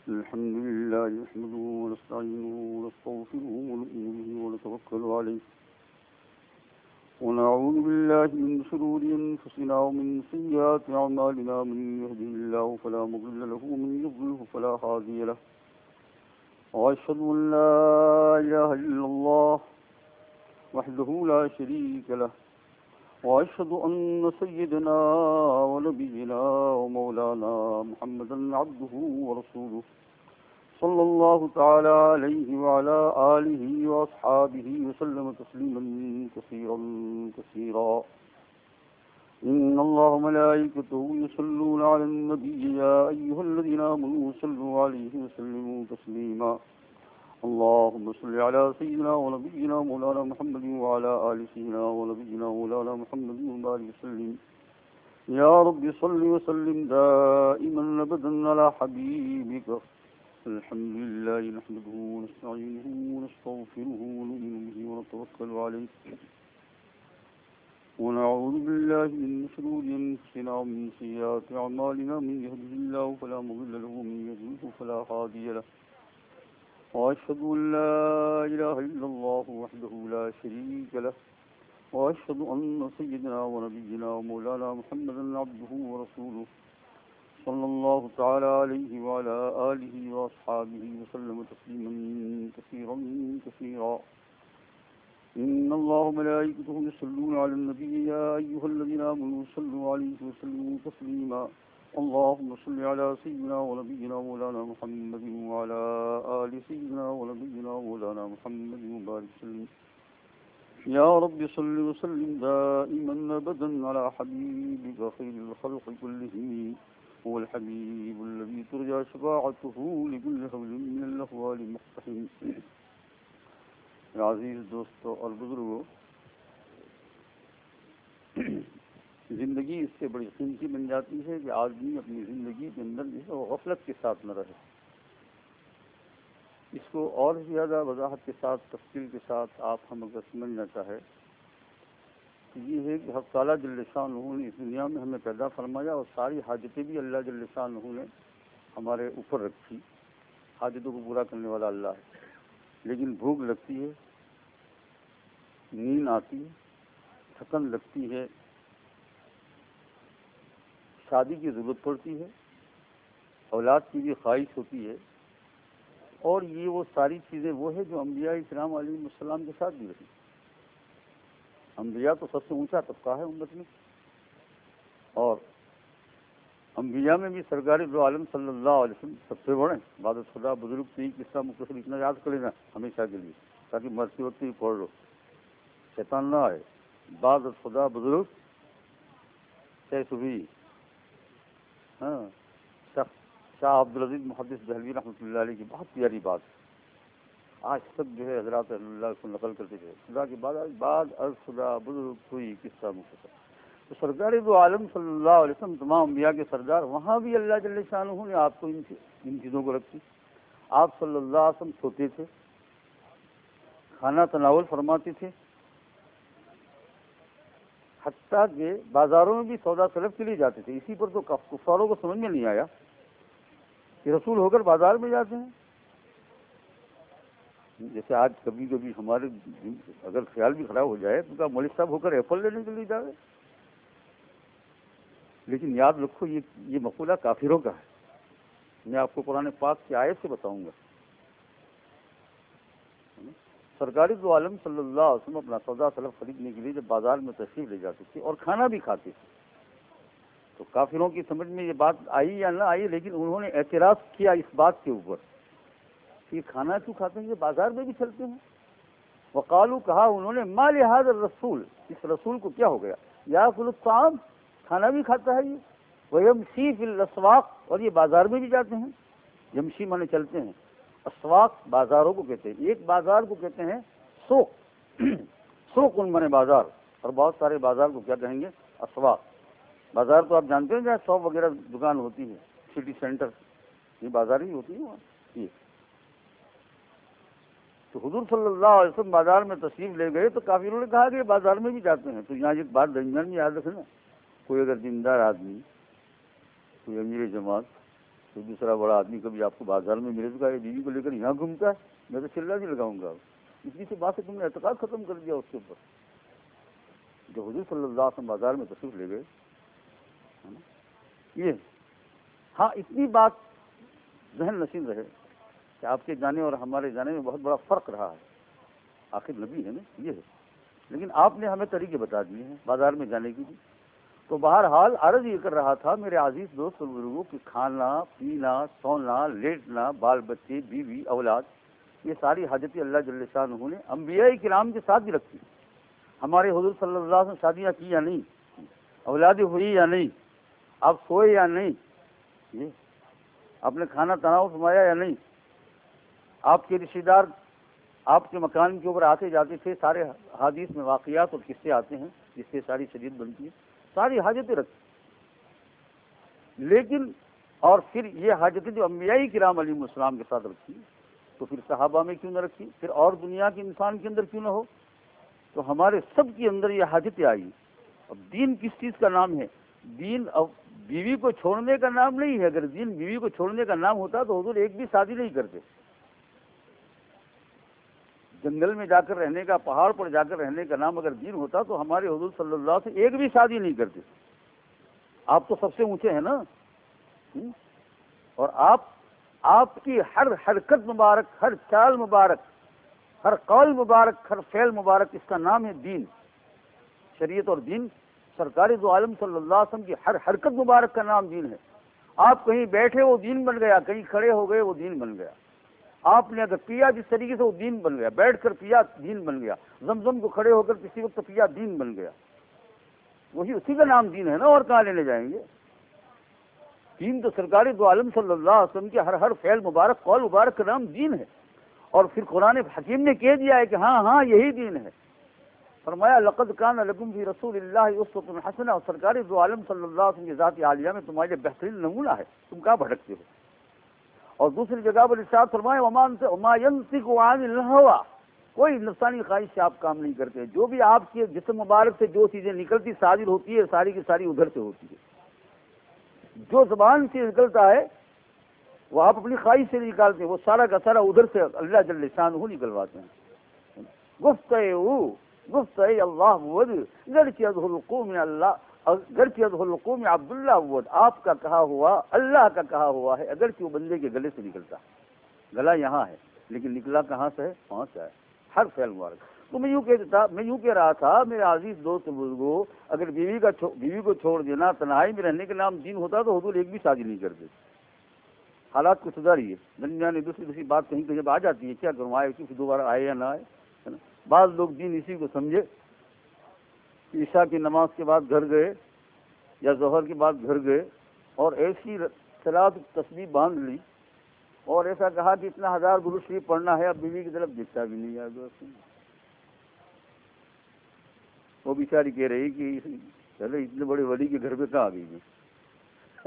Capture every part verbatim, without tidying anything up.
الحمد لله نحمده ونستعينه ونستغفره ونؤمن به ونتوكل عليه ونعوذ بالله من شرور أنفسنا ومن سيئات أعمالنا من يهده الله فلا مضل له ومن يضلل فلا هادي له وأشهد أن لا إله إلا الله وحده لا شريك له وأشهد أن سيدنا ونبينا ومولانا محمدا عبده ورسوله صلى الله تعالى عليه وعلى آله وأصحابه وسلم تسليما كثيرا كثيرا إن الله ملائكته يصلون على النبي يا أيها الذين آمنوا صلوا عليه وسلموا تسليما اللهم صل على سيدنا ونبينا مولانا محمد وعلى آل سيدنا ونبينا مولانا محمد وبارك وسلم يا رب صل وسلم دائما أبدا على حبيبك الحمد لله نحمده ونستعينه ونستغفره ونؤمن به ونتوكل عليه ونعوذ بالله من شرور أنفسنا ومن سيئات أعمالنا من يهده الله فلا مضل له ومن يضلل فلا هادي له وأشهد أن لا إله إلا الله وحده لا شريك له وأشهد أن سيدنا ونبينا ومولانا محمدا عبده ورسوله صلى الله تعالى عليه وعلى آله وأصحابه وسلم تسليما كثيرا كثيرا إن الله ملائكته يصلون على النبي يا أيها الذين آمنوا صلوا عليه وسلموا تسليما اللهم صل على سيدنا ونبينا مولانا محمد وعلى آل سيدنا ونبينا مولانا محمد وبارك وسلم يا رب صل وسلم دائما أبدا على حبيبك خير الخلق كلهم هو الحبيب الذي ترجى شفاعته لكل حول من الأحوال مقتحم عزیز دوستو اور بزرگوں، زندگی اس سے بڑی قیمتی بن جاتی ہے کہ آدمی اپنی زندگی کے اندر جو ہے وہ غفلت کے ساتھ نہ رہے۔ اس کو اور زیادہ وضاحت کے ساتھ تفصیل کے ساتھ آپ ہم اگر سمجھنا چاہے تو یہ ہے کہ حق تعالیٰ جل شانہ نے اس دنیا میں ہمیں پیدا فرمایا اور ساری حاجتیں بھی اللہ جل شانہ نے ہمارے اوپر رکھی۔ حاجتوں کو پورا کرنے والا اللہ ہے، لیکن بھوک لگتی ہے، نیند آتی ہے، تھکن لگتی ہے، شادی کی ضرورت پڑتی ہے، اولاد کی بھی خواہش ہوتی ہے، اور یہ وہ ساری چیزیں وہ ہے جو انبیاء کرام علیہ السلام کے ساتھ بھی رہی۔ انبیاء تو سب سے اونچا طبقہ ہے امت میں، اور انبیاء میں بھی سرکار دو عالم صلی اللہ علیہ وسلم سب سے بڑے بعد خدا بزرگ سے قصہ مختصر اتنا یاد کر لینا ہمیشہ کے لیے، تاکہ مرتے وقت ہی پڑھ لو، شیطان نہ آئے۔ بعد خدا بزرگ صبی ہاں شاہ عبدالعزیز محدث دہلوی رحمۃ اللہ علیہ کی بہت پیاری بات آج تک جو ہے حضرات اللہ کو نقل کرتے تھے، خدا کے بعد بعد از خدا بزرگ ہوئی قصہ مختصر۔ تو سرکار دو عالم صلی اللہ علیہ وسلم تمام انبیاء کے سردار، وہاں بھی اللہ جل شانہ نے آپ کو ان ان چیزوں کو رکھی۔ آپ صلی اللہ علیہ وسلم سوتے تھے، کھانا تناول فرماتے تھے، حتیٰ کہ بازاروں میں بھی سودا طلب کے لیے جاتے تھے۔ اسی پر تو کفاروں کو سمجھ میں نہیں آیا کہ رسول ہو کر بازار میں جاتے ہیں۔ جیسے آج کبھی کبھی ہمارے اگر خیال بھی خراب ہو جائے تو کیا مولوی صاحب ہو کر ایپل لینے کے لیے جا رہے، لیکن یاد رکھو یہ یہ مقولہ کافروں کا ہے۔ میں آپ کو قرآن پاک کی آیت سے بتاؤں گا۔ سرکاری دو عالم صلی اللہ علیہ وسلم اپنا سودا طلب خریدنے کے لیے جب بازار میں تشریف لے جاتے تھے اور کھانا بھی کھاتے تھے، تو کافروں کی سمجھ میں یہ بات آئی یا نہ آئی، لیکن انہوں نے اعتراض کیا اس بات کے اوپر کہ کھانا کیوں کھاتے ہیں، یہ بازار میں بھی چلتے ہیں۔ وقالو کہا انہوں نے ما لہذا الرسول، اس رسول کو کیا ہو گیا، یاکل الطعام، کھانا بھی کھاتا ہے یہ، ویمشی فی الاسواق، اور یہ بازار میں بھی جاتے ہیں۔ یمشی مانے چلتے ہیں، اسواق بازاروں کو کہتے ہیں، ایک بازار کو کہتے ہیں سوق، سوق ان مانے بازار، اور بہت سارے بازار کو کیا کہیں گے، اسواق۔ بازار تو آپ جانتے ہیں جہاں شاپ وغیرہ دکان ہوتی ہے، سٹی سینٹر، یہ بازار ہی ہوتی ہے وہاں۔ یہ تو حضور صلی اللہ علیہ وسلم بازار میں تشریف لے گئے تو کافروں نے کہا کہ بازار میں بھی جاتے ہیں۔ تو یہاں ایک بات درمیان میں یاد رکھنا، کوئی اگر دیندار آدمی، کوئی امیر جماعت تو دوسرا بڑا آدمی کبھی آپ کو بازار میں ملے تو کہا بیوی کو لے کر یہاں گھومتا ہے، میں تو چلا نہیں لگاؤں گا، اتنی سی بات سے تم نے اعتقاد ختم کر دیا اس کے اوپر. جو حضور صلی اللہ علیہ وسلم بازار میں تشریف لے گئے یہ ہاں اتنی بات ذہن نشین رہے کہ آپ کے جانے اور ہمارے جانے میں بہت بڑا فرق رہا ہے. آخر نبی ہے نا یہ ہے، لیکن آپ نے ہمیں طریقے بتا دیے ہیں بازار میں جانے کی بھی. تو بہرحال عرض یہ کر رہا تھا میرے عزیز دوست اور بزرگوں کہ کھانا پینا سونا لیٹنا بال بچے بیوی اولاد یہ ساری حاجتیں اللہ جل شانہ نے انبیاء کرام کے ساتھ بھی رکھی. ہمارے حضور صلی اللہ علیہ وسلم شادیاں کی یا نہیں، اولادیں ہوئی یا نہیں، آپ سوئے یا نہیں، یہ آپ نے کھانا تناؤ فرمایا یا نہیں، آپ کے رشتے دار آپ کے مکان کے اوپر آتے جاتے تھے. سارے حدیث میں واقعات اور قصے آتے ہیں جس سے ساری شریعت بنتی ہے. ساری حاجتیں رکھی، لیکن اور پھر یہ حاجتیں جو انبیاء کرام علیہ السلام کے ساتھ رکھی تو پھر صحابہ میں کیوں نہ رکھی، پھر اور دنیا کے انسان کے اندر کیوں نہ ہو. تو ہمارے سب کے اندر یہ حاجتیں آئی. اب دین کس چیز کا نام ہے؟ دین اب بیوی کو چھوڑنے کا نام نہیں ہے. اگر دین بیوی کو چھوڑنے کا نام ہوتا تو حضور ایک بھی شادی نہیں کرتے. جنگل میں جا کر رہنے کا، پہاڑ پر جا کر رہنے کا نام اگر دین ہوتا تو ہمارے حضور صلی اللہ علیہ وسلم ایک بھی شادی نہیں کرتے. آپ تو سب سے اونچے ہیں نا، اور آپ آپ کی ہر حرکت مبارک، ہر چال مبارک، ہر قول مبارک، ہر فعل مبارک، اس کا نام ہے دین. شریعت اور دین سرکار دو عالم صلی اللہ علیہ وسلم کی ہر حرکت مبارک کا نام دین ہے. آپ کہیں بیٹھے وہ دین بن گیا، کہیں کھڑے ہو گئے وہ دین بن گیا. آپ نے اگر پیا جس طریقے سے وہ دین بن گیا، بیٹھ کر پیا دین بن گیا، زمزم کو کھڑے ہو کر کسی وقت پیا دین بن گیا. وہی اسی کا نام دین ہے نا، اور کہاں لینے جائیں گے. دین تو سرکار دو عالم صلی اللہ علیہ وسلم کے ہر ہر فعل مبارک قول مبارک کا نام دین ہے. اور پھر قرآن حکیم نے کہہ دیا ہے کہ ہاں ہاں یہی دین ہے. فرمایا لقد کان لکم فی رسول اللہ اسوۃ حسنہ، اور سرکار دو عالم صلی اللہ علیہ وسلم کی ذات عالیہ میں تمہارے لیے بہترین نمونہ ہے، تم کہاں بھٹکتے ہو. اور دوسری جگہ پر ارشاد فرمایا وما ينطق عن الهوى، کوئی نفسانی خواہش سے آپ کام نہیں کرتے. جو بھی آپ کے جسم مبارک سے جو چیزیں نکلتی صادر ہوتی ہے ساری کی ساری ادھر سے ہوتی ہے. جو زبان سے نکلتا ہے وہ آپ اپنی خواہش سے نکالتے ہیں، وہ سارا کا سارا ادھر سے اللہ جل شانہ نکلواتے ہیں. گفتہ گفتہ اللہ ود گرچہ القوم اللہ گرچہ القوم عبداللہ ود، آپ کا کہا ہوا اللہ کا کہا ہوا ہے اگرچہ وہ بندے کے گلے سے نکلتا ہے. گلا یہاں ہے لیکن نکلا کہاں سے ہے؟ وہاں سے ہے. ہر فعل مبارک. تو میں یوں کہتا میں یوں کہہ رہا تھا میرے عزیز دوست بزرگوں، اگر بیوی کا بیوی کو چھوڑ دینا تنہائی میں رہنے کے نام دین ہوتا تو حضور ایک بھی شادی نہیں کرتے. حالات کو سدھاریے. درمیان دوسری دوسری بات کہیں کہیں آ جاتی ہے، کیا کروں، آئے کیونکہ دوبارہ آئے یا نہ آئے. بعض لوگ دین اسی کو سمجھے کہ عشاء کی نماز کے بعد گھر گئے یا ظہر کے بعد گھر گئے اور ایسی صلاۃ تسبیح باندھ لی اور ایسا کہا کہ اتنا ہزار درود شریف پڑھنا ہے، اب بیوی کی طرف دیکھتا بھی نہیں ہے. وہ بیچاری کہہ رہی کہ چلے اتنے بڑے ولی کے گھر پہ کہاں آ گئی میں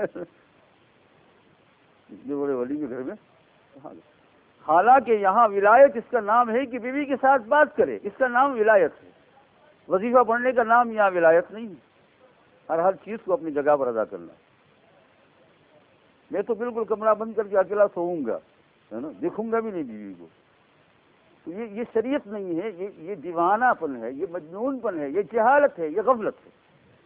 اتنے بڑے ولی کے گھر میں. حالانکہ یہاں ولایت اس کا نام ہے کہ بیوی کے ساتھ بات کرے، اس کا نام ولایت ہے. وظیفہ پڑھنے کا نام یہاں ولایت نہیں ہے. ہر ہر چیز کو اپنی جگہ پر ادا کرنا. میں تو بالکل کمرہ بند کر کے اکیلا سوؤں گا، ہے نا، دیکھوں گا بھی نہیں بیوی کو. تو یہ یہ شریعت نہیں ہے، یہ یہ دیوانہ پن ہے، یہ مجنون پن ہے، یہ جہالت ہے، یہ غفلت ہے.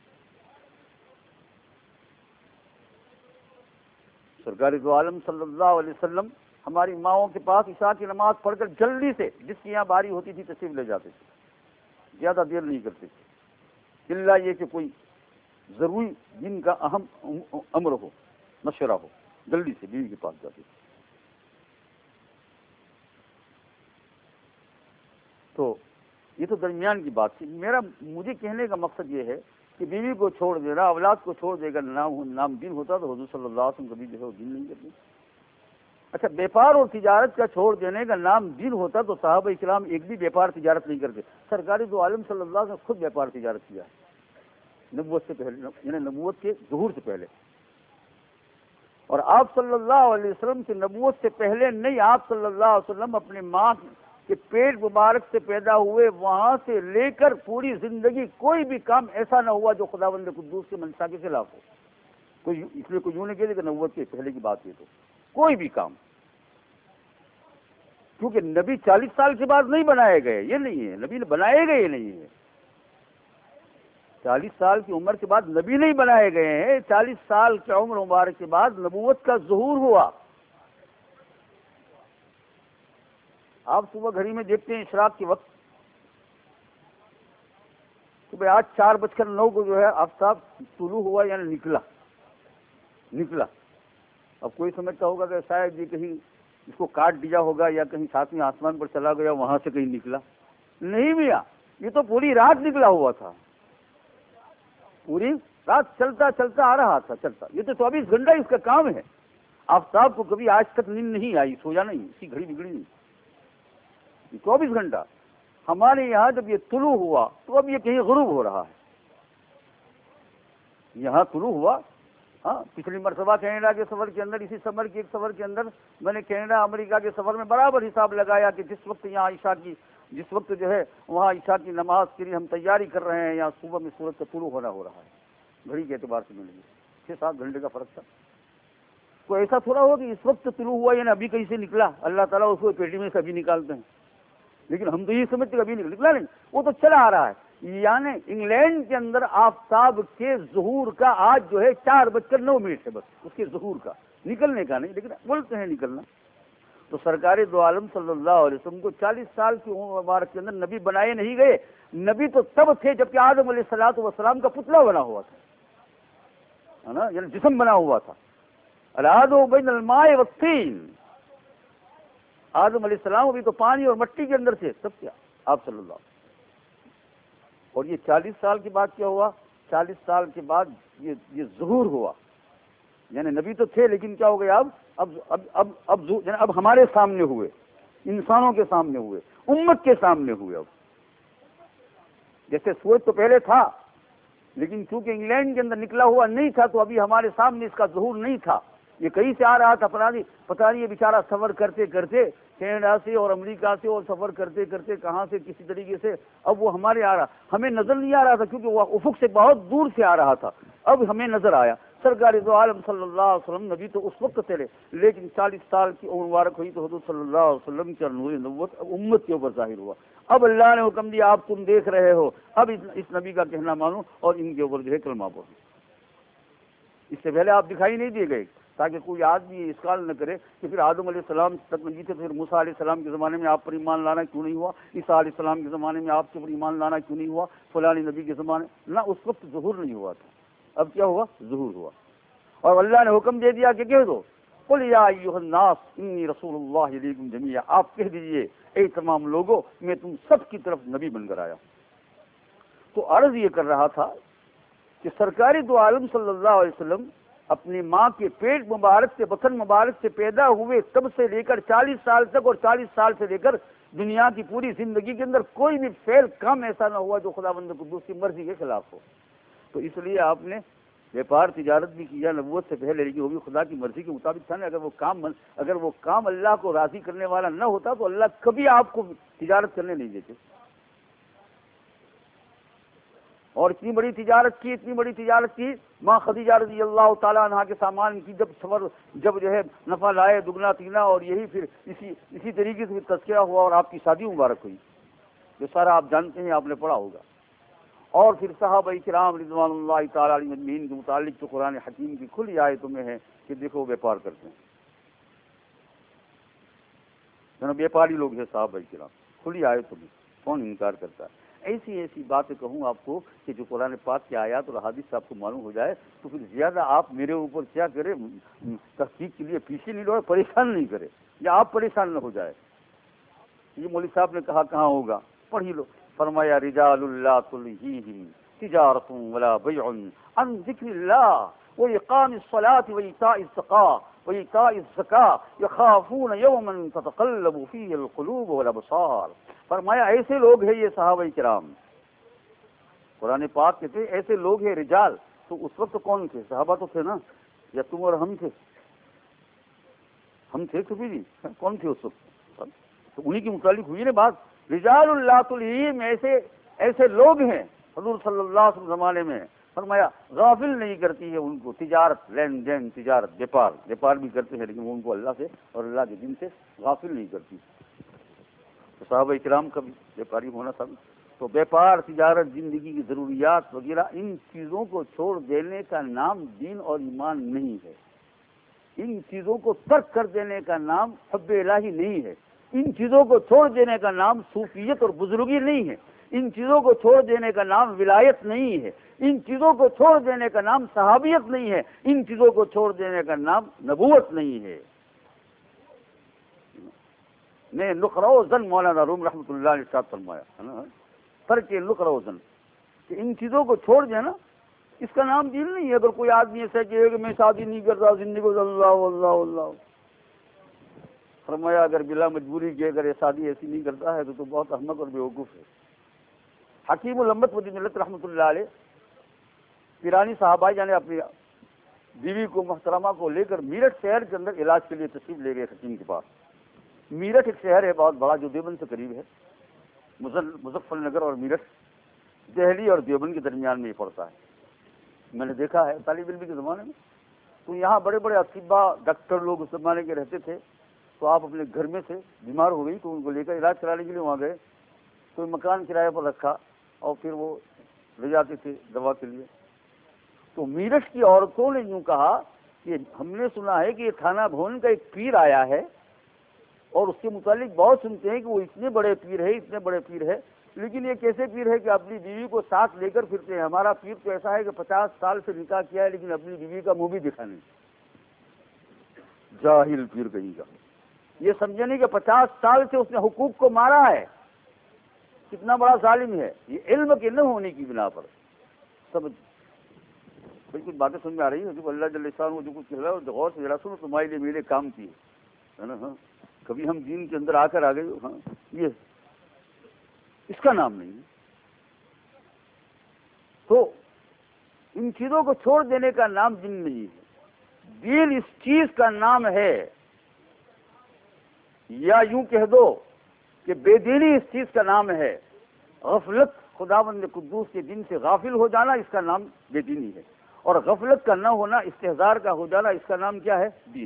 سرکار دو عالم صلی اللہ علیہ وسلم ہماری ماؤں کے پاس عشاء کی نماز پڑھ کر جلدی سے جس کی یہاں باری ہوتی تھی تشریف لے جاتے تھے. زیادہ دیر نہیں کرتے تھے، الا یہ کہ کوئی ضروری دن کا اہم امر ہو، مشورہ ہو، جلدی سے بیوی کے پاس جاتے تھے. تو یہ تو درمیان کی بات تھی. میرا مجھے کہنے کا مقصد یہ ہے کہ بیوی کو چھوڑ دینا، اولاد کو چھوڑ دے گا نام نام دین ہوتا تو حضور صلی اللہ علیہ وسلم کبھی جو ہے وہ دین نہیں کرتے. اچھا بیپار اور تجارت کا چھوڑ دینے کا نام دین ہوتا تو صحابہ اکرام ایک بھی بیپار تجارت نہیں کرتے. سرکار دو عالم صلی اللہ علیہ وسلم خود بیپار تجارت کیا ہے نبوت سے پہلے، یعنی نبوت کے ظہور سے پہلے. اور آپ صلی اللہ علیہ وسلم کی نبوت سے پہلے نہیں، آپ صلی اللہ علیہ وسلم اپنے ماں کے پیٹ مبارک سے پیدا ہوئے وہاں سے لے کر پوری زندگی کوئی بھی کام ایسا نہ ہوا جو خداوند قدوس کے منشا کے خلاف ہو. کوئی اس لیے کوئی یوں نہیں کہے کہ نبوت کے پہلے کی بات یہ تو کوئی بھی کام، کیونکہ نبی چالیس سال کے بعد نہیں بنائے گئے، یہ نہیں ہے نبی نے بنائے گئے، یہ نہیں ہے چالیس سال کی عمر کے بعد نبی نہیں بنائے گئے ہیں، چالیس سال کی عمر مبارک کے بعد نبوت کا ظہور ہوا۔ آپ صبح گھڑی میں دیکھتے ہیں اشراق کے وقت کہ بھائی آج چار بج کر نو کو جو ہے آفتاب طلوع ہوا یعنی نکلا نکلا اب کوئی سمجھتا ہوگا کہ شاید یہ کہیں اس کو کاٹ دیا ہوگا یا کہیں ساتویں آسمان پر چلا گیا وہاں سے کہیں نکلا، نہیں بھیا، یہ تو پوری رات نکلا ہوا تھا، پوری رات چلتا چلتا آ رہا تھا، چلتا، یہ تو چوبیس گھنٹہ اس کا کام ہے۔ آفتاب کو کبھی آج تک نیند نہیں آئی، سویا نہیں، اسی گھڑی بگڑی نہیں، چوبیس گھنٹہ۔ ہمارے یہاں جب یہ طلوع ہوا تو اب یہ کہیں غروب ہو رہا ہے، یہاں طلوع ہوا۔ ہاں، پچھلی مرتبہ کینیڈا کے سفر کے اندر، اسی سفر کے ایک سفر کے اندر میں نے کینیڈا امریکہ کے سفر میں برابر حساب لگایا کہ جس وقت یہاں عشاء کی جس وقت جو ہے وہاں عشاء کی نماز کے لیے ہم تیاری کر رہے ہیں، یہاں صبح میں سورج کا طلوع ہونا ہو رہا ہے، گھڑی کے اعتبار سے ملے گی چھ سات گھنٹے کا فرق تھا۔ کوئی ایسا تھوڑا ہوا کہ اس وقت طلوع ہوا یعنی ابھی کہیں سے نکلا، اللہ تعالیٰ اس کو پیٹی میں سے ابھی نکالتے ہیں، لیکن ہم تو یہ سمجھتے کہ ابھی نکلا نہیں، وہ تو چلا آ رہا ہے۔ یعنی انگلینڈ کے اندر آفتاب کے ظہور کا آج جو ہے چار بج کر نو منٹ ہے، بس اس کے ظہور کا، نکلنے کا نہیں، لیکن بولتے ہیں نکلنا۔ تو سرکار دو عالم صلی اللہ علیہ وسلم کو چالیس سال کی عمر مبارک کے اندر نبی بنائے نہیں گئے، نبی تو تب تھے جبکہ آدم علیہ الصلوۃ والسلام کا پتلا بنا ہوا تھا، ہے نا، یعنی جسم بنا ہوا تھا۔ العدو بین الماء والطین، آدم علیہ السلام ابھی تو پانی اور مٹی کے اندر تھے، تب کیا آپ صلی اللہ علیہ وسلم۔ اور یہ چالیس سال کے بعد کیا ہوا؟ چالیس سال کے بعد یہ یہ ظہور ہوا، یعنی نبی تو تھے لیکن کیا ہو گیا اب اب اب اب اب یعنی اب ہمارے سامنے ہوئے، انسانوں کے سامنے ہوئے، امت کے سامنے ہوئے۔ اب جیسے سورج تو پہلے تھا لیکن چونکہ انگلینڈ کے اندر نکلا ہوا نہیں تھا تو ابھی ہمارے سامنے اس کا ظہور نہیں تھا، یہ کہیں سے آ رہا تھا، پتہ نہیں پتہ نہیں یہ بیچارہ سفر کرتے کرتے کینیڈا سے اور امریکہ سے اور سفر کرتے کرتے کہاں سے کسی طریقے سے اب وہ ہمارے آ رہا، ہمیں نظر نہیں آ رہا تھا کیونکہ وہ افق سے بہت دور سے آ رہا تھا، اب ہمیں نظر آیا۔ سرکار دو عالم صلی اللہ علیہ وسلم نبی تو اس وقت چلے لیکن چالیس سال کی عمر مبارک ہوئی تو حضور صلی اللہ علیہ وسلم کا نور نبوت اب امت کے اوپر ظاہر ہوا۔ اب اللہ نے حکم دیا آپ تم دیکھ رہے ہو، اب اس نبی کا کہنا مانو اور ان کے اوپر جو ہے کلمہ پڑھو۔ اس سے پہلے آپ دکھائی نہیں دیے گئے تاکہ کوئی آدمی اسکال نہ کرے کہ پھر آدم علیہ السلام تک نبی تھے، پھر موسیٰ علیہ السلام کے زمانے میں آپ پر ایمان لانا کیوں نہیں ہوا، عیسیٰ علیہ السلام کے زمانے میں آپ کے پر ایمان لانا کیوں نہیں ہوا، فلانی نبی کے زمانے نہ، اس وقت ظہور نہیں ہوا تھا، اب کیا ہوا؟ ظہور ہوا۔ اور اللہ نے حکم دے دیا کہ کہہ دو قل یا ایھا الناس انی رسول اللہ الیکم جمیعا، آپ کہہ دیجئے اے تمام لوگوں میں تم سب کی طرف نبی بن کر آیا۔ تو عرض یہ کر رہا تھا کہ سرکار دو عالم صلی اللہ علیہ وسلم اپنی ماں کے پیٹ مبارک سے، بطن مبارک سے پیدا ہوئے تب سے لے کر چالیس سال تک، اور چالیس سال سے لے کر دنیا کی پوری زندگی کے اندر کوئی بھی فعل کام ایسا نہ ہوا جو خداوند قدوس کی مرضی کے خلاف ہو۔ تو اس لیے آپ نے بیپار تجارت بھی کیا نبوت سے پہلے، لیکن وہ بھی خدا کی مرضی کے مطابق تھا نا۔ اگر وہ کام اگر وہ کام اللہ کو راضی کرنے والا نہ ہوتا تو اللہ کبھی آپ کو تجارت کرنے نہیں دیتے۔ اور اتنی بڑی تجارت کی اتنی بڑی تجارت کی ماں خدیجہ رضی اللہ تعالیٰ عنہا کے سامان کی جب سفر جب جو ہے نفع لائے دگنا تیگنا، اور یہی پھر اسی اسی طریقے سے تذکرہ ہوا اور آپ کی شادی مبارک ہوئی، جو سارا آپ جانتے ہیں، آپ نے پڑھا ہوگا۔ اور پھر صحابہ کرام رضوان اللہ تعالیٰ علیہم اجمعین کے متعلق تو قرآن حکیم کی کھلی آیتوں میں ہے کہ دیکھو بیپار کرتے ہیں، جناب بیپاری لوگ ہیں صحابہ کرام، کھلی آیتوں میں، کون انکار کرتا ہے؟ ایسی ایسی باتیں کہوں آپ کو کہ جو قرآن پاک کی آیات اور حدیث آپ کو معلوم ہو جائے تو پھر زیادہ آپ میرے اوپر کیا کرے، تحقیق کے لیے پیچھے نہیں لوڑے، پریشان نہیں کرے، یا آپ پریشان نہ ہو جائے۔ یہ مولوی صاحب نے کہا کہاں ہوگا، پڑھ ہی لو۔ فرمایا رجال لا تلہیہم تجارۃ ولا بیع عن ذکر اللہ واقام الصلاۃ وایتاء الزکاۃ وایتاء الزکاۃ یخافون یوما تتقلب فیہ القلوب والابصار۔ فرمایا ایسے لوگ ہیں یہ صحابہ کرام، قرآن پاک کہتے ہیں ایسے لوگ ہیں رجال، تو اس وقت کون تھے؟ صحابہ تو تھے نا، یا تم اور ہم تھے؟ ہم تھے کبھی بھی؟ کون تھے اس وقت؟ تو انہی کے متعلق ہوئی نا بات، رجال لا تلہیہم، ایسے ایسے لوگ ہیں حضور صلی اللہ علیہ وسلم زمانے میں فرمایا غافل نہیں کرتی ہے ان کو تجارت، لین دین، تجارت، بیپار بیپار بھی کرتے ہیں لیکن وہ ان کو اللہ سے اور اللہ کے دین سے غافل نہیں کرتی. تو صحابہ کرام کا بھی بیپاری ہونا تھا. تو بیپار، تجارت، زندگی کی ضروریات وغیرہ، ان چیزوں کو چھوڑ دینے کا نام دین اور ایمان نہیں ہے. ان چیزوں کو ترک کر دینے کا نام حب الہی نہیں ہے. ان چیزوں کو چھوڑ دینے کا نام صوفیت اور بزرگی نہیں ہے. ان چیزوں کو چھوڑ دینے کا نام ولایت نہیں ہے. ان چیزوں کو چھوڑ دینے کا نام صحابیت نہیں ہے. ان چیزوں کو چھوڑ دینے کا نام نبوت نہیں ہے. نے نقرہ زن مولانا روم رحمۃ اللہ علیہ صاحب فرمایا ہے نا، فرق نقرہ زن کہ ان چیزوں کو چھوڑ دیں نا، اس کا نام دین نہیں ہے. اگر کوئی آدمی ایسا کہ کہ میں شادی نہیں کرتا، زندگی کو اللہ اللہ اللہ، فرمایا اگر بلا مجبوری کے اگر یہ شادی ایسی نہیں کرتا ہے تو تو بہت احمق اور بیوقوف ہے. حکیم الامت ولی ملت رحمۃ اللہ علیہ پیرانی صاحبہ یعنی اپنی بیوی کو محترمہ کو لے کر میرٹھ شہر کے اندر علاج کے لیے تشریف لے گئے حکیم کے پاس. میرٹھ ایک شہر ہے بہت بڑا جو دیوبند سے قریب ہے. مظفر نگر اور میرٹھ دہلی اور دیوبند کے درمیان میں یہ پڑتا ہے. میں نے دیکھا ہے طالب علم کے زمانے میں تو یہاں بڑے بڑے اطباء ڈاکٹر لوگ اس زمانے کے رہتے تھے. تو آپ اپنے گھر میں سے بیمار ہو گئی تو ان کو لے کر علاج کرانے کے لیے وہاں گئے. کوئی مکان کرایہ پر رکھا اور پھر وہ لے جاتے تھے دوا کے لیے. تو میرٹھ کی عورتوں نے یوں کہا کہ ہم نے سنا ہے کہ یہ تھانہ بھون کا ایک پیر آیا ہے اور اس کے متعلق بہت سنتے ہیں کہ وہ اتنے بڑے پیر ہے اتنے بڑے پیر ہے، لیکن یہ کیسے پیر ہے کہ اپنی بیوی کو ساتھ لے کر پھرتے ہیں. ہمارا پیر تو ایسا ہے کہ پچاس سال سے نکاح کیا ہے لیکن اپنی بیوی کا منہ بھی دکھا نہیں. جاہل پیر کہیں کا یہ سمجھے نہیں کہ پچاس سال سے اس نے حقوق کو مارا ہے. کتنا بڑا ظالم ہے یہ علم کے نہ ہونے کی بنا پر. سمجھ بالکل باتیں سمجھ میں آ رہی ہے جو اللہ جل شانہ وہ جو کچھ کہہ رہا ہے غور سے ذرا سنو. تمہارے لیے میرے کام کیے ہے نا. ہاں کبھی ہم دین کے اندر آ کر آ گئے. ہاں یہ اس کا نام نہیں ہے. تو ان چیزوں کو چھوڑ دینے کا نام دین نہیں ہے. دین اس چیز کا نام ہے، یا یوں کہہ دو کہ بے دینی اس چیز کا نام ہے. غفلت خداوند قدوس کے دین سے غافل ہو جانا اس کا نام بے دینی ہے، اور غفلت کا نہ ہونا، استحضار کا ہو جانا، اس کا نام کیا ہے؟ دین.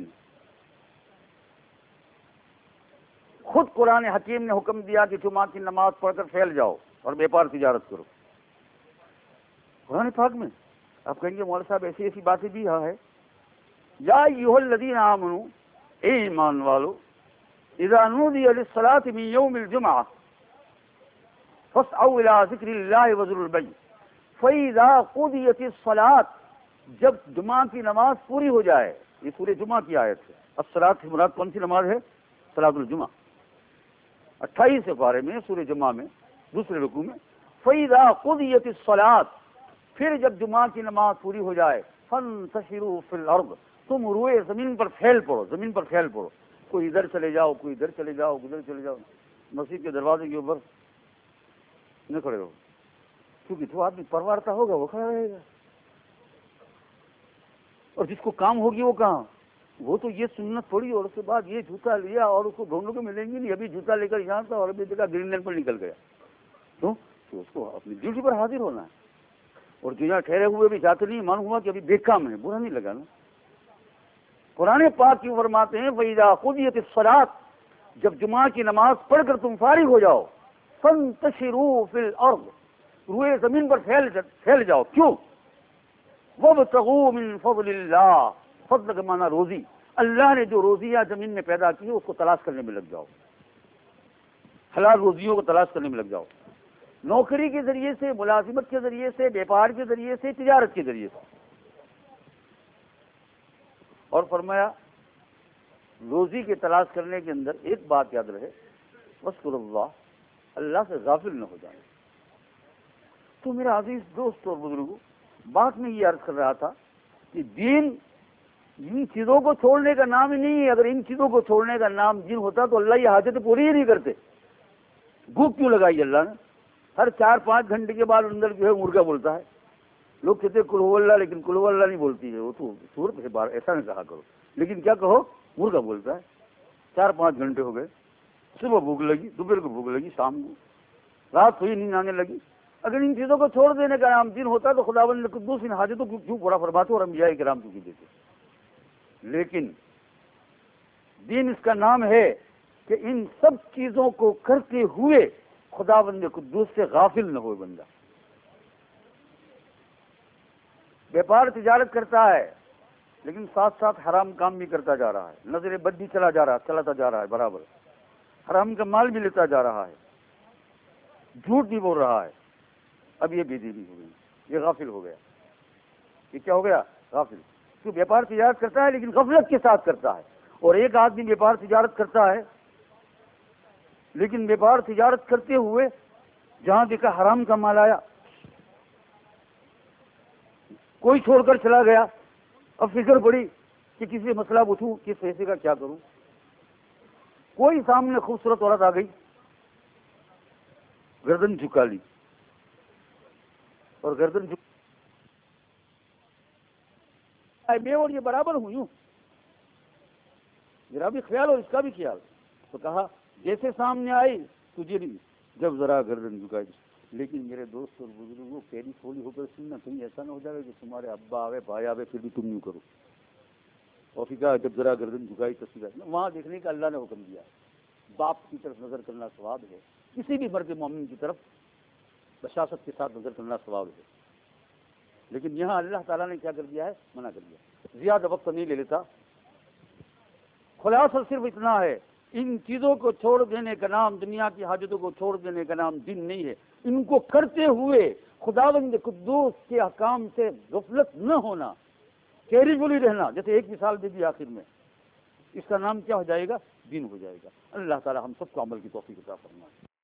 خود قرآن حکیم نے حکم دیا کہ جمعہ کی نماز پڑھ کر پھیل جاؤ اور بیپار تجارت کرو. قرآن پاک میں آپ کہیں گے مولانا صاحب ایسی ایسی باتیں بھی یہاں ہے. یا ایھا الذین آمنوا، اے ایمان والو، اذا نودی للصلاۃ من یوم الجمعہ فاسعوا الی ذکر اللہ وذروا البیع فاذا قضیت الصلاۃ، جب جمعہ کی نماز پوری ہو جائے. یہ سورہ جمعہ کی آیت ہے. الصلاۃ سے مراد کون سی نماز ہے؟ صلاۃ الجمعہ. اٹھائیس پارے میں سورہ جمعہ میں دوسرے رکوع میں فاذا قضیت الصلاۃ، پھر جب جمعہ کی نماز پوری ہو جائے فانتشروا فی الارض، تم روئے زمین پر پھیل پڑو، زمین پر پھیل پڑو. کوئی ادھر چلے جاؤ، کوئی ادھر چلے جاؤ، ادھر چلے جاؤ. مسجد کے دروازے کے اوپر نہ کھڑے رہو، کیونکہ جو آدمی پروارتا ہوگا وہ کھڑا رہے گا، اور جس کو کام ہوگی وہ کہاں، وہ تو یہ سنت پڑی اور اس کے بعد یہ جوتا لیا اور اس کو ڈھونڈوں کو ملیں گی نہیں. ابھی جوتا لے کر یہاں تھا اور ابھی دیکھا گرین لینڈ پر نکل گیا. تو اس کو اپنی ڈیوٹی پر حاضر ہونا ہے. اور جو یہاں ٹھہرے ہوئے بھی جاتے نہیں، معلوم ہوا کہ ابھی بے کام ہے، برا نہیں لگا نا. قرآن پاک کیوں فرماتے ہیں فَإِذَا قُضِيَتِ الصَّلَاةُ، جب جمعہ کی نماز پڑھ کر تم فارغ ہو جاؤ، فَانتَشِرُوا فِي الْأَرْضِ، روئے زمین پر پھیل پھیل جاؤ. کیوں؟ وَابْتَغُوا مِن فَضْلِ اللَّهِ، فضل کا معنی روزی. اللہ نے جو روزیاں زمین میں پیدا کی اس کو تلاش کرنے میں لگ جاؤ، حلال روزیوں کو تلاش کرنے میں لگ جاؤ. نوکری کے ذریعے سے، ملازمت کے ذریعے سے، بیپار کے ذریعے سے، تجارت کے ذریعے سے. اور فرمایا روزی کے تلاش کرنے کے اندر ایک بات یاد رہے، وذکر اللہ، اللہ سے غافل نہ ہو جائے. تو میرا عزیز دوست اور بزرگوں، بات میں یہ عرض کر رہا تھا کہ دین ان چیزوں کو چھوڑنے کا نام ہی نہیں ہے. اگر ان چیزوں کو چھوڑنے کا نام دین ہوتا تو اللہ یہ حاجت پوری ہی نہیں کرتے. بھوک کیوں لگائی اللہ نے؟ ہر چار پانچ گھنٹے کے بعد اندر جو ہے مرغا بولتا ہے. لوگ کہتے ہیں کل ہو اللہ، لیکن کل ہو اللہ نہیں بولتی ہے، وہ تو سورت ہے بار، ایسا نہیں کہا کرو. لیکن کیا کہو، مرغا بولتا ہے. چار پانچ گھنٹے ہو گئے، صبح بھوک لگی، دوپہر کو بھوک لگی، شام کو، رات ہوئی نیند آنے لگی. اگر ان چیزوں کو چھوڑ دینے کا نام دین ہوتا تو خداوند قدوس ان حاجتوں کو کیوں پورا فرماتے اور انبیاء کرام کو کیوں دیتے؟ لیکن دین اس کا نام ہے کہ ان سب چیزوں کو کرتے ہوئے خداوند قدوس سے غافل نہ ہو بندہ. بیپار تجارت کرتا ہے لیکن ساتھ ساتھ حرام کام بھی کرتا جا رہا ہے, نظر بد بھی چلا جا رہا چلاتا جا رہا ہے, برابر حرام کا مال بھی لیتا جا رہا ہے, جھوٹ بھی بول رہا ہے. اب یہ بے دینی ہو گئی, یہ غافل ہو گیا. یہ کیا ہو گیا؟ غافل. تو بیپار تجارت کرتا ہے لیکن غفلت کے ساتھ کرتا ہے. اور ایک آدمی بیپار تجارت کرتا ہے لیکن بیپار تجارت کرتے ہوئے جہاں دیکھا حرام کا مال آیا کوئی چھوڑ کر چلا گیا. اب فکر پڑی کہ کسی مسئلہ پوچھوں کس پیسے کا کیا کروں. کوئی سامنے خوبصورت عورت آ گئی, گردن جھکا لی اور گردن جھک میں اور یہ برابر ہوں یوں, میرا بھی خیال اور اس کا بھی خیال. تو کہا جیسے سامنے آئی تجھے نہیں, جب ذرا گردن جھکائی. لیکن میرے دوست اور بزرگوں پہلی تھوڑی ہو کر سننا, کہیں ایسا نہ ہو جائے کہ تمہارے ابا آوے بھائی آوے پھر بھی تم نہیں کرو. اور پھر کہا جب ذرا گردن جھکائی تصویر وہاں دیکھنے کا اللہ نے حکم دیا. باپ کی طرف نظر کرنا ثواب ہے, کسی بھی مرد مومن کی طرف بشاشت کے ساتھ نظر کرنا ثواب ہے. لیکن یہاں اللہ تعالیٰ نے کیا کر دیا ہے؟ منع کر دیا. زیادہ وقت نہیں لے لیتا, خلاصہ صرف اتنا ہے, ان چیزوں کو چھوڑ دینے کا نام, دنیا کی حاجتوں کو چھوڑ دینے کا نام دین نہیں ہے. ان کو کرتے ہوئے خداوند قدوس کے احکام سے غفلت نہ ہونا, کیئرفلی رہنا. جیسے ایک مثال دے دی آخر میں, اس کا نام کیا ہو جائے گا؟ دین ہو جائے گا. اللہ تعالی ہم سب کو عمل کی توفیق عطا فرمائے.